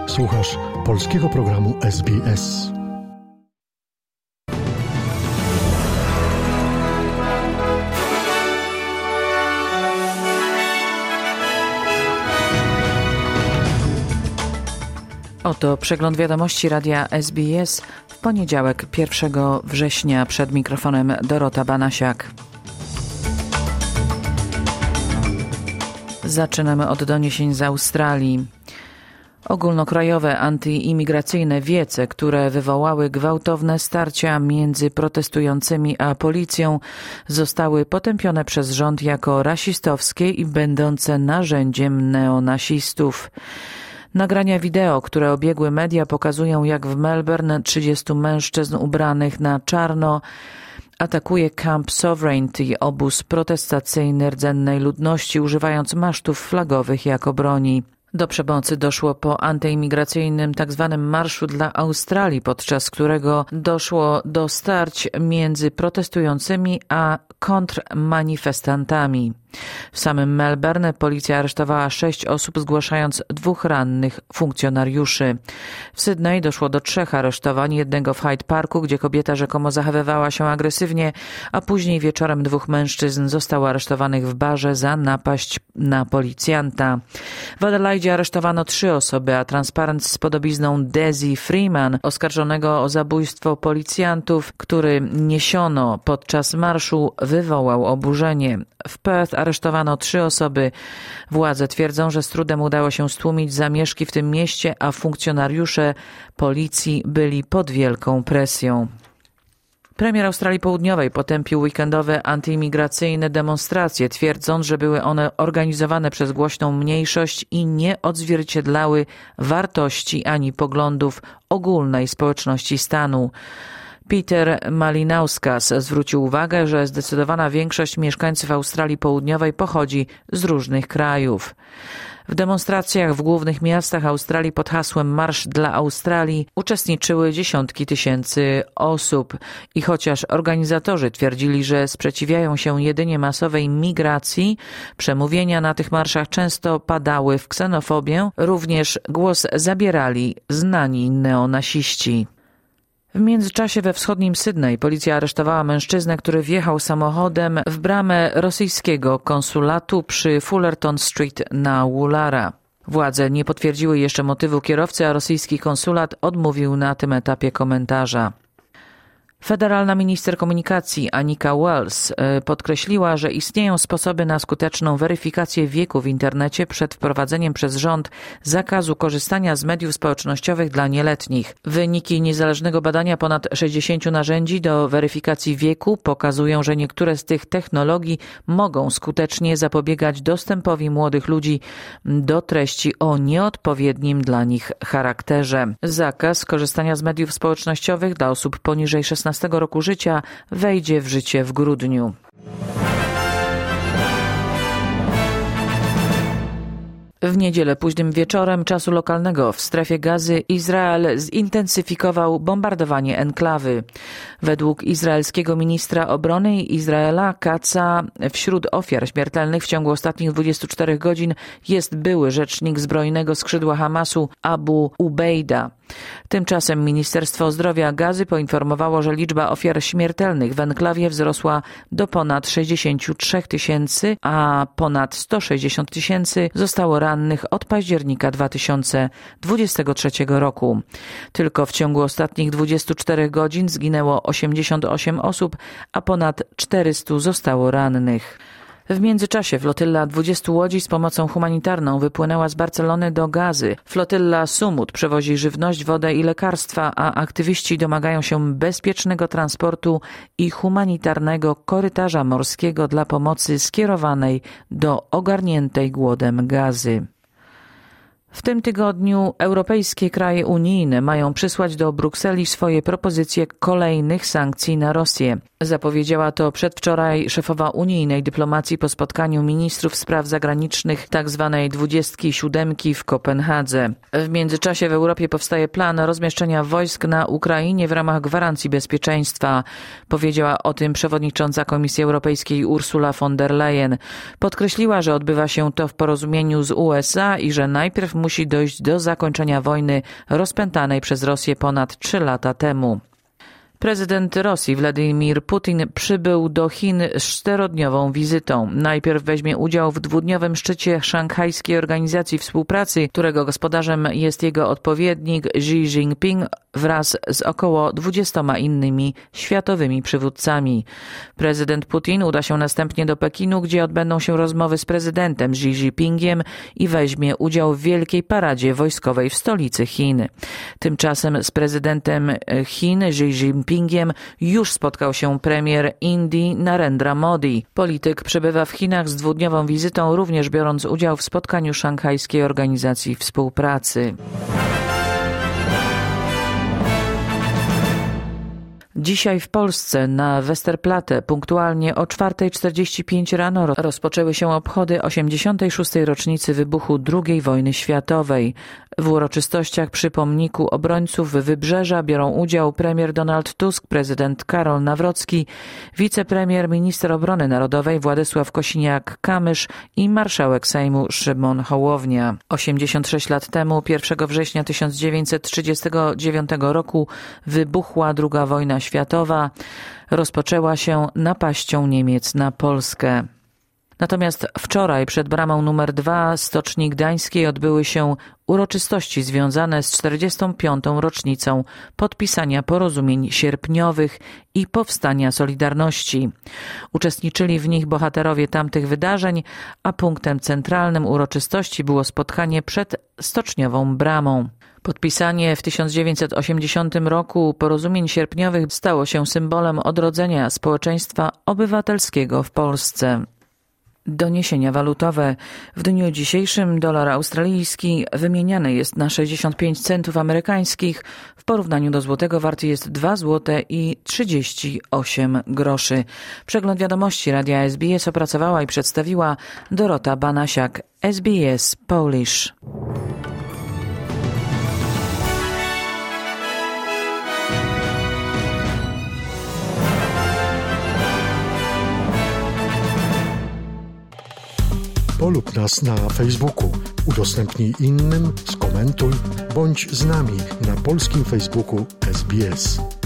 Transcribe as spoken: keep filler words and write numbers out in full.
Słuchasz polskiego programu S B S. Oto przegląd wiadomości radia S B S w poniedziałek pierwszego września. Przed mikrofonem Dorota Banasiak. Zaczynamy od doniesień z Australii. Ogólnokrajowe antyimigracyjne wiece, które wywołały gwałtowne starcia między protestującymi a policją, zostały potępione przez rząd jako rasistowskie i będące narzędziem neonazistów. Nagrania wideo, które obiegły media, pokazują, jak w Melbourne trzydziestu mężczyzn ubranych na czarno atakuje Camp Sovereignty, obóz protestacyjny rdzennej ludności, używając masztów flagowych jako broni. Do przemocy doszło po antyimigracyjnym tzw. Marszu dla Australii, podczas którego doszło do starć między protestującymi a kontrmanifestantami. W samym Melbourne policja aresztowała sześć osób, zgłaszając dwóch rannych funkcjonariuszy. W Sydney doszło do trzech aresztowań, jednego w Hyde Parku, gdzie kobieta rzekomo zachowywała się agresywnie, a później wieczorem dwóch mężczyzn zostało aresztowanych w barze za napaść na policjanta. W Adelaide aresztowano trzy osoby, a Transparent z podobizną Desi Freeman, oskarżonego o zabójstwo policjantów, który niesiono podczas marszu, wywołał oburzenie. W Perth aresztowano trzy osoby. Władze twierdzą, że z trudem udało się stłumić zamieszki w tym mieście, a funkcjonariusze policji byli pod wielką presją. Premier Australii Południowej potępił weekendowe antyimigracyjne demonstracje, twierdząc, że były one organizowane przez głośną mniejszość i nie odzwierciedlały wartości ani poglądów ogólnej społeczności stanu. Peter Malinauskas zwrócił uwagę, że zdecydowana większość mieszkańców Australii Południowej pochodzi z różnych krajów. W demonstracjach w głównych miastach Australii pod hasłem Marsz dla Australii uczestniczyły dziesiątki tysięcy osób i chociaż organizatorzy twierdzili, że sprzeciwiają się jedynie masowej migracji, przemówienia na tych marszach często padały w ksenofobię, również głos zabierali znani neonasiści. W międzyczasie we wschodnim Sydney policja aresztowała mężczyznę, który wjechał samochodem w bramę rosyjskiego konsulatu przy Fullerton Street na Woollahra. Władze nie potwierdziły jeszcze motywu kierowcy, a rosyjski konsulat odmówił na tym etapie komentarza. Federalna minister komunikacji Anika Wells podkreśliła, że istnieją sposoby na skuteczną weryfikację wieku w internecie przed wprowadzeniem przez rząd zakazu korzystania z mediów społecznościowych dla nieletnich. Wyniki niezależnego badania ponad sześćdziesięciu narzędzi do weryfikacji wieku pokazują, że niektóre z tych technologii mogą skutecznie zapobiegać dostępowi młodych ludzi do treści o nieodpowiednim dla nich charakterze. Zakaz korzystania z mediów społecznościowych dla osób poniżej szesnastu roku życia wejdzie w życie w grudniu. W niedzielę późnym wieczorem czasu lokalnego w strefie Gazy Izrael zintensyfikował bombardowanie enklawy. Według izraelskiego ministra obrony Izraela Katza wśród ofiar śmiertelnych w ciągu ostatnich dwudziestu czterech godzin jest były rzecznik zbrojnego skrzydła Hamasu Abu Ubejda. Tymczasem Ministerstwo Zdrowia Gazy poinformowało, że liczba ofiar śmiertelnych w enklawie wzrosła do ponad sześćdziesięciu trzech tysięcy, a ponad sto sześćdziesiąt tysięcy zostało rannych od października dwa tysiące dwudziestego trzeciego roku. Tylko w ciągu ostatnich dwudziestu czterech godzin zginęło osiemdziesiąt osiem osób, a ponad czterystu zostało rannych. W międzyczasie flotylla dwudziestu łodzi z pomocą humanitarną wypłynęła z Barcelony do Gazy. Flotylla Sumut przewozi żywność, wodę i lekarstwa, a aktywiści domagają się bezpiecznego transportu i humanitarnego korytarza morskiego dla pomocy skierowanej do ogarniętej głodem Gazy. W tym tygodniu europejskie kraje unijne mają przysłać do Brukseli swoje propozycje kolejnych sankcji na Rosję. Zapowiedziała to przedwczoraj szefowa unijnej dyplomacji po spotkaniu ministrów spraw zagranicznych tzw. dwudziestki siódemki w Kopenhadze. W międzyczasie w Europie powstaje plan rozmieszczenia wojsk na Ukrainie w ramach gwarancji bezpieczeństwa. Powiedziała o tym przewodnicząca Komisji Europejskiej Ursula von der Leyen. Podkreśliła, że odbywa się to w porozumieniu z U S A i że najpierw musi dojść do zakończenia wojny rozpętanej przez Rosję ponad trzy lata temu. Prezydent Rosji Władimir Putin przybył do Chin z czterodniową wizytą. Najpierw weźmie udział w dwudniowym szczycie Szanghajskiej Organizacji Współpracy, którego gospodarzem jest jego odpowiednik Xi Jinping wraz z około dwudziestoma innymi światowymi przywódcami. Prezydent Putin uda się następnie do Pekinu, gdzie odbędą się rozmowy z prezydentem Xi Jinpingiem i weźmie udział w wielkiej paradzie wojskowej w stolicy Chin. Tymczasem z prezydentem Chin Xi Jinpingiem już spotkał się premier Indii Narendra Modi. Polityk przebywa w Chinach z dwudniową wizytą, również biorąc udział w spotkaniu Szanghajskiej Organizacji Współpracy. Dzisiaj w Polsce na Westerplatte punktualnie o czwarta czterdzieści pięć rano rozpoczęły się obchody osiemdziesiątej szóstej rocznicy wybuchu drugiej wojny światowej. W uroczystościach przy pomniku obrońców Wybrzeża biorą udział premier Donald Tusk, prezydent Karol Nawrocki, wicepremier, minister obrony narodowej Władysław Kosiniak-Kamysz i marszałek Sejmu Szymon Hołownia. osiemdziesiąt sześć lat temu, pierwszego września tysiąc dziewięćset trzydziestego dziewiątego roku, wybuchła druga wojna światowa. Rozpoczęła się napaścią Niemiec na Polskę. Natomiast wczoraj przed bramą numer dwa Stoczni Gdańskiej odbyły się uroczystości związane z czterdziestą piątą rocznicą podpisania porozumień sierpniowych i powstania Solidarności. Uczestniczyli w nich bohaterowie tamtych wydarzeń, a punktem centralnym uroczystości było spotkanie przed Stoczniową Bramą. Podpisanie w tysiąc dziewięćset osiemdziesiątym roku porozumień sierpniowych stało się symbolem odrodzenia społeczeństwa obywatelskiego w Polsce. Doniesienia walutowe. W dniu dzisiejszym dolar australijski wymieniany jest na sześćdziesiąt pięć centów amerykańskich. W porównaniu do złotego warty jest dwa złote i trzydzieści osiem groszy. Przegląd wiadomości Radia S B S opracowała i przedstawiła Dorota Banasiak, S B S Polish. Polub nas na Facebooku, udostępnij innym, skomentuj, bądź z nami na polskim Facebooku S B S.